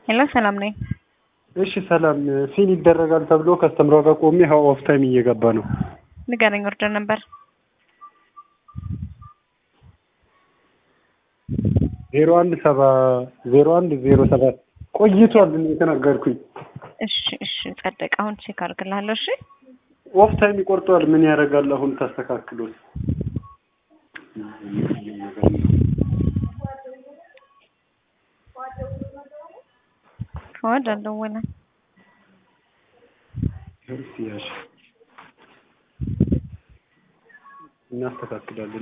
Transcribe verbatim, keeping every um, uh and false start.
ሄሎ ሰላም ነኝ። እሺ ሰላም ፊል ይደረጋል ተብሎ ከስተምሮ ጋር ቆሜ ሃው ኦፍ ታይም እየገባ ነው። ንገረኝ ኦርደር ነበር ዜሮ አንድ ሰባ ዜሮ አንድ ዜሮ ሰባት ቆይቷል የተናገርኩኝ። እሺ እሺ ጸደቅ። አሁን ቼክ አድርግልሃለሁ። እሺ ኦፍ ታይም ይቆርጧል። ምን ያደርጋል አሁን ተስተካክሎት ፈዋድ አልደወለም። እሺ እናስተካክላለን።